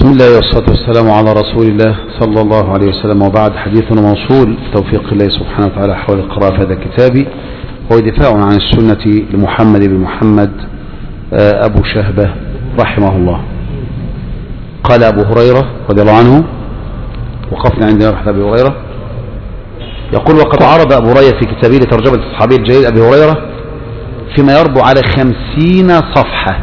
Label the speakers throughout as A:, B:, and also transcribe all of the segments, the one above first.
A: بسم الله والصلاة والسلام على رسول الله صلى الله عليه وسلم، وبعد. حديثنا موصول بتوفيق الله سبحانه وتعالى حول القراءة في هذا الكتاب، هو دفاع عن السنة لمحمد بن محمد أبو شهبة رحمه الله. قال أبو هريرة رضي الله عنه، وقفنا عند رحلة أبي هريرة، يقول: وقد عرض أبو هريرة في كتابه لترجمة الصحابي الجليل أبي هريرة فيما يربو على 50 صفحة،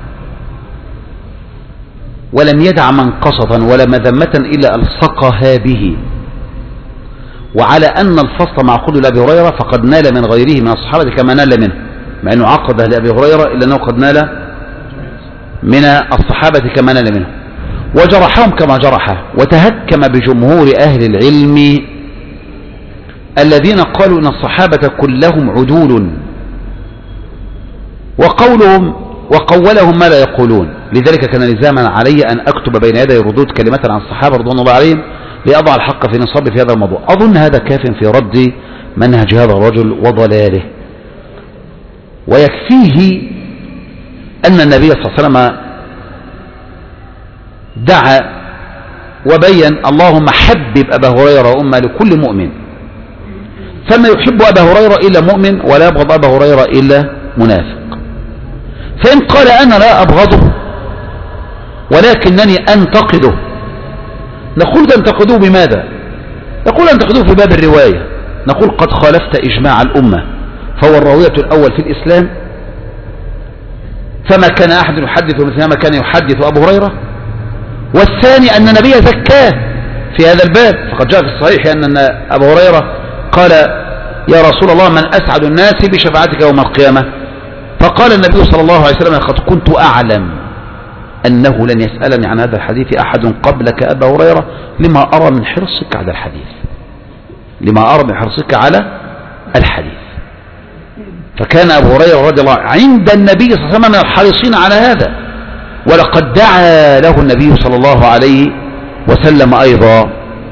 A: ولم يدع منقصة ولا مذمة إلا ألصقها به، وعلى أن الفصل معقود لأبي هريرة فقد نال من غيره من الصحابة كما نال منه، مع أنه عقد لأبي هريرة إلا أنه قد نال من الصحابة كما نال منه، وجرحهم كما جرحه، وتهكم بجمهور أهل العلم الذين قالوا إن الصحابة كلهم عدول، وقولهم ما لا يقولون. لذلك كان لزاما علي أن أكتب بين يدي ردود كلمة عن الصحابة رضوان الله عليهم لأضع الحق في نصابي في هذا الموضوع. أظن هذا كاف في رد منهج هذا الرجل وضلاله، ويكفيه أن النبي صلى الله عليه وسلم دعا وبين: اللهم حبب أبا هريرة وأمة لكل مؤمن، فما يحب أبا هريرة إلا مؤمن، ولا يبغض أبا هريرة إلا منافق. فإن قال: أنا لا أبغضه ولكنني أنتقده، نقول: تنتقدوه بماذا؟ نقول: أنتقدوه في باب الرواية. نقول: قد خالفت إجماع الأمة، فهو الراوية الأول في الإسلام، فما كان أحد يحدث مثل ما كان يحدث أبو هريرة. والثاني أن النبي زكاه في هذا الباب، فقد جاء في الصحيح أن أبو هريرة قال: يا رسول الله، من أسعد الناس بشفاعتك يوم القيامة؟ فقال النبي صلى الله عليه وسلم: قد كنت أعلم أنه لن يسألني عن هذا الحديث أحد قبلك أبا هريرة، لما أرى من حرصك على الحديث، لما أرى من حرصك على الحديث. فكان أبو هريرة رضي الله عند النبي صلى الله عليه وسلم من الحريصين على هذا، ولقد دعا له النبي صلى الله عليه وسلم أيضا.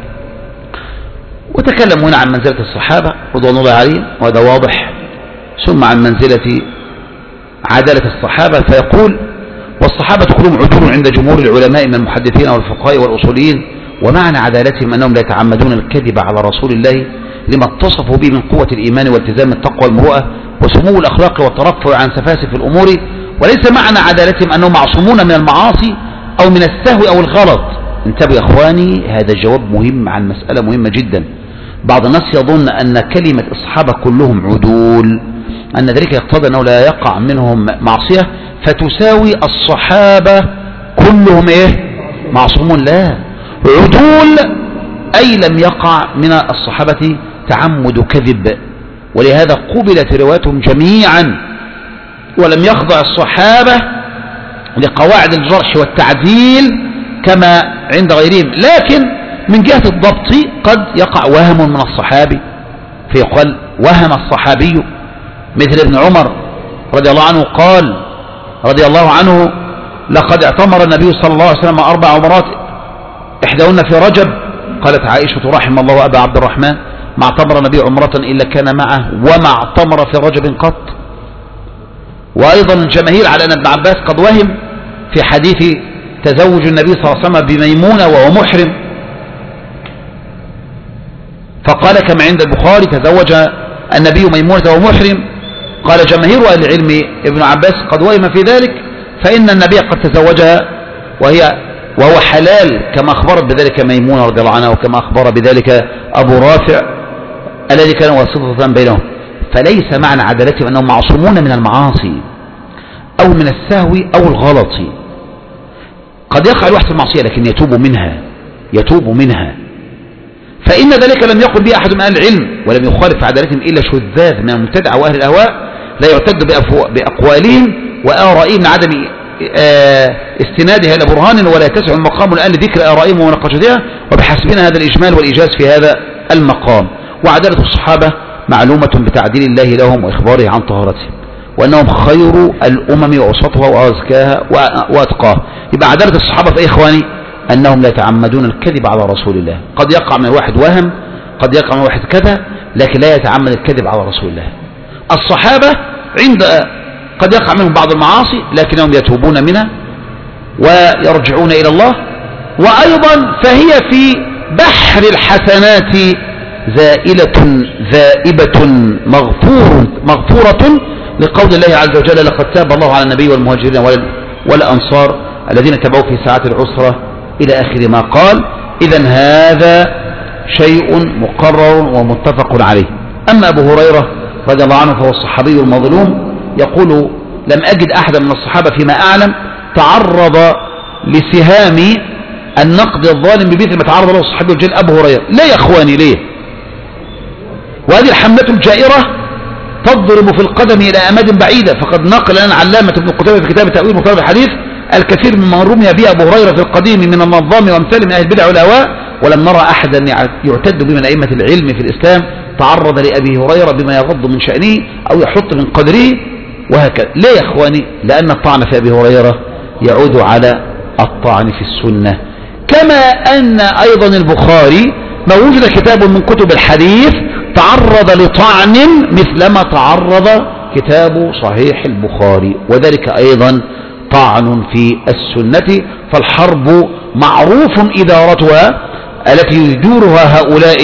A: وتكلم هنا عن منزلة الصحابة رضوان الله عليهم، وهذا واضح، ثم عن منزلة عدالة الصحابة، فيقول: والصحابة كلهم عدول عند جمهور العلماء من المحدثين والفقهاء والأصوليين، ومعنى عدالتهم أنهم لا يتعمدون الكذب على رسول الله لما اتصفوا به من قوة الإيمان والتزام التقوى والمروءة وسمو الأخلاق والترفع عن سفاسف الأمور، وليس معنى عدالتهم أنهم معصومون من المعاصي أو من السهو أو الغلط. انتبهوا يا إخواني، هذا جواب مهم عن مسألة مهمة جدا. بعض الناس يظن أن كلمة الصحابة كلهم عدول أن ذلك يقتضي أنه لا يقع منهم معصية فتساوي الصحابة كلهم معصومون. لا، عدول أي لم يقع من الصحابة تعمد كذب، ولهذا قبلت رواياتهم جميعا، ولم يخضع الصحابة لقواعد الجرح والتعديل كما عند غيرهم. لكن من جهة الضبط قد يقع وهم من الصحابي، فيقال وهم الصحابي، مثل ابن عمر رضي الله عنه قال رضي الله عنه: لقد اعتمر النبي صلى الله عليه وسلم 4 عمرات إحداهن في رجب. قالت عائشة رحم الله أبا عبد الرحمن: ما اعتمر النبي عمرة إلا كان معه، وما اعتمر في رجب قط. وأيضا الجماهير على أن ابن عباس قد وهم في حديث تزوج النبي صلى الله عليه وسلم بميمونة وهو محرم، فقال كما عند البخاري: تزوج النبي ميمونة وهو محرم. قال جماهير أهل العلم ابن عباس قد وهم في ذلك، فإن النبي قد تزوجها وهو حلال، كما أخبرت بذلك ميمونة رضي الله عنها، وكما أخبر بذلك أبو رافع الذي كان واسطة بينهم. فليس معنى عدالتهم أنهم معصومون من المعاصي أو من السهو أو الغلط. قد يقع الواحد في المعصية لكن يتوب منها، فإن ذلك لم يقل به أحد من أهل العلم، ولم يخالف عدالتهم إلا شذاذ من المبتدعة وأهل الأهواء لا يعتد بأقوالهم وآرائهم من عدم استنادها إلى برهان، ولا يتسع المقام الآن لذكر آرائهم ومناقشتها، وبحسبنا هذا الإجمال والإيجاز في هذا المقام. وعدالة الصحابة معلومة بتعديل الله لهم وإخباره عن طهارتهم، وأنهم خير الأمم وأوسطها وأزكاها وأتقاها. يبقى عدالة الصحابة في إخواني أنهم لا يتعمدون الكذب على رسول الله. قد يقع من الواحد وهم، قد يقع من الواحد كذا، لكن لا يتعمد الكذب على رسول الله. الصحابة قد يقع منهم بعض المعاصي لكنهم يتوبون منها ويرجعون إلى الله، وأيضا فهي في بحر الحسنات زائلة ذائبة مغفورة لقول الله عز وجل لقد تاب الله على النبي والمهاجرين والأنصار الذين تبعوا في ساعات العسرة إلى آخر ما قال. إذن هذا شيء مقرر ومتفق عليه. أما أبو هريرة رضي الله عنه فهو الصحابي المظلوم، يقول لم أجد أحدا من الصحابة فيما أعلم تعرض لسهام النقد الظالم بمثل ما تعرض له الصحابي الجليل أبو هريرة. لا يا أخواني، ليه؟ وهذه الحملة الجائرة تضرب في القدم إلى أماد بعيدة. فقد نقل لنا علامة ابن قتيبة في كتاب تأويل مطالب الحديث الكثير مما رمي به أبو هريرة في القديم من النظام وامثال من أهل البدع والأهواء، ولم نرى أحدا يعتد به من أئمة العلم في الإسلام تعرض لأبي هريرة بما يغض من شأنه أو يحط من قدره وهكذا. ليه يا إخواني؟ لأن الطعن في أبي هريرة يعود على الطعن في السنة. كما أن أيضا البخاري ما وجد كتاب من كتب الحديث تعرض لطعن مثلما تعرض كتاب صحيح البخاري، وذلك أيضا طعن في السنة. فالحرب معروف إدارتها التي يدورها هؤلاء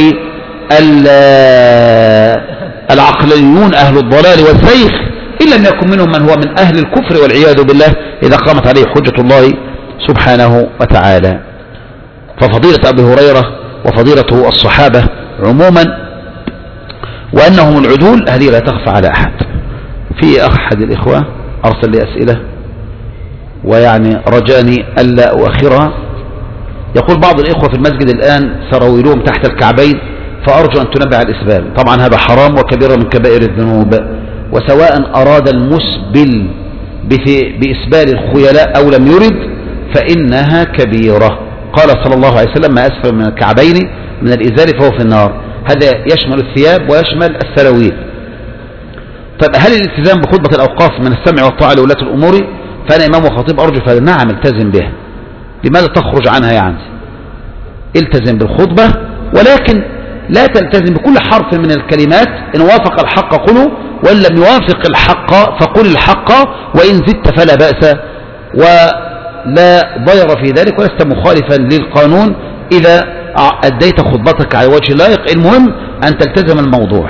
A: العقلانيون أهل الضلال والزيغ، إن لم يكن منهم من هو من أهل الكفر والعياذ بالله إذا قامت عليه حجة الله سبحانه وتعالى. ففضيلة أبي هريرة وفضيلة الصحابة عموما وأنهم العدول هذه لا تخفى على أحد. في أحد الإخوة أرسل لي أسئلة ويعني رجاني ألا أؤخرها. يقول بعض الإخوة في المسجد الآن سراويلهم تحت الكعبين، فأرجو أن تنبه على الإسبال. طبعا هذا حرام وكبيرة من كبائر الذنوب، وسواء أراد المسبل بإسبال الخيلاء أو لم يرد فإنها كبيرة. قال صلى الله عليه وسلم ما أسفل من الكعبين من الإزار فهو في النار. هذا يشمل الثياب ويشمل السراويل. طيب هل الالتزام بخطبة الأوقاف من السمع والطاعة لولاة الأمور؟ فأنا إمام وخطيب أرجو فهذا. نعم التزم بها، لماذا تخرج عنها؟ يعني التزم بالخطبة، ولكن لا تلتزم بكل حرف من الكلمات. إن وافق الحق قله، وإن لم يوافق الحق فقل الحق، وإن زدت فلا بأس ولا ضير في ذلك، ولست مخالفا للقانون إذا أديت خطبتك على وجه لائق. المهم أن تلتزم الموضوع.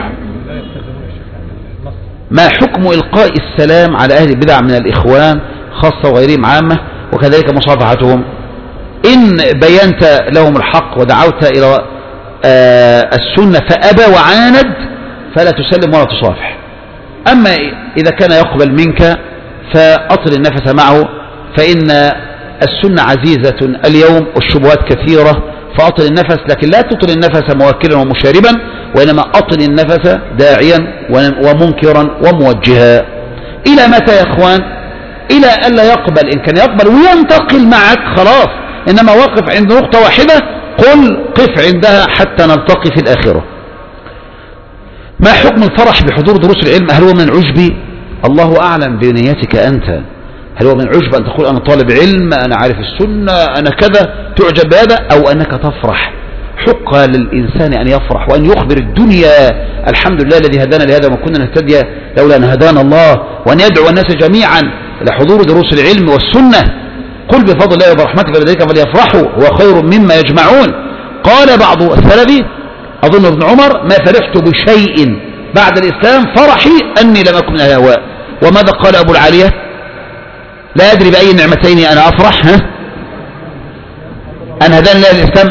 A: ما حكم إلقاء السلام على أهل البدع من الإخوان خاصة وغيرهم عامة، وكذلك مصافحتهم؟ إن بينت لهم الحق ودعوت إلى السنة فأبى وعاند فلا تسلم ولا تصافح. أما إذا كان يقبل منك فأطل النفس معه، فإن السنة عزيزة اليوم والشبهات كثيرة، فأطل النفس، لكن لا تطل النفس موكلا ومشاربا، وإنما أطل النفس داعيا ومنكرا وموجها. إلى متى يا إخوان؟ إلى ألا يقبل. إن كان يقبل وينتقل معك خلاص، إنما واقف عند نقطة واحدة قل قف عندها حتى نلتقي في الآخرة. ما حكم الفرح بحضور دروس العلم؟ هل هو من العجب؟ الله أعلم بنيتك أنت. هل هو من العجب أن تقول أنا طالب علم، أنا عارف السنة، أنا كذا، تعجب بهذا، أو أنك تفرح؟ حق للإنسان أن يفرح وأن يخبر الدنيا الحمد لله الذي هدانا لهذا وما كنا نهتدي لولا أن هدانا الله، وأن يدعو الناس جميعا إلى حضور دروس العلم والسنة. قل بفضل الله وبرحمته فبذلك فليفرحوا هو خير مما يجمعون. قال بعض السلف أظن ابن عمر ما فرحت بشيء بعد الإسلام فرحي أني لم أكن من الهواء. وماذا قال أبو العالية؟ لا أدري بأي نعمتين أنا أفرح، أن هداني الله الإسلام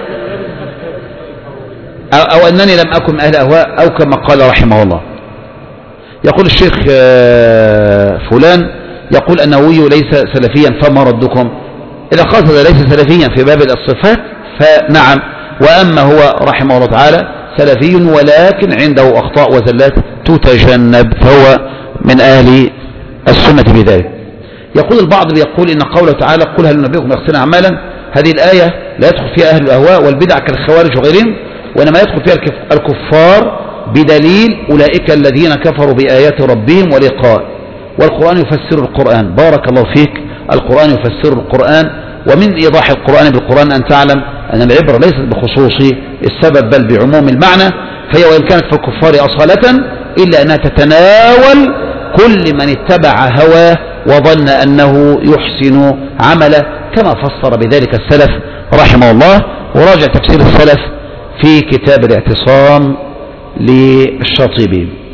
A: أو أنني لم أكن من أهل أهواء، أو كما قال رحمه الله. يقول الشيخ فلان يقول النووي ليس سلفيا فما ردكم؟ إذا قصد ليس سلفيا في باب الصفات فنعم، وأما هو رحمه الله تعالى سلفي ولكن عنده أخطاء وزلات تتجنب، فهو من أهل السنة بذلك. يقول البعض يقول إن قوله تعالى قل هل ننبئكم يحسن أعمالا، هذه الآية لا يدخل فيها أهل الأهواء والبدع كالخوارج وغيرهم، وإنما يدخل فيها الكفار بدليل أولئك الذين كفروا بآيات ربهم ولقاء، والقرآن يفسر القرآن. بارك الله فيك. القرآن يفسر القرآن، ومن إيضاح القرآن بالقرآن أن تعلم أن العبرة ليست بخصوص السبب بل بعموم المعنى، فهي وإن كانت في الكفار أصالة إلا أنها تتناول كل من اتبع هواه وظن أنه يحسن عمله، كما فسر بذلك السلف رحمه الله. وراجع تفسير السلف في كتاب الاعتصام للشاطبي.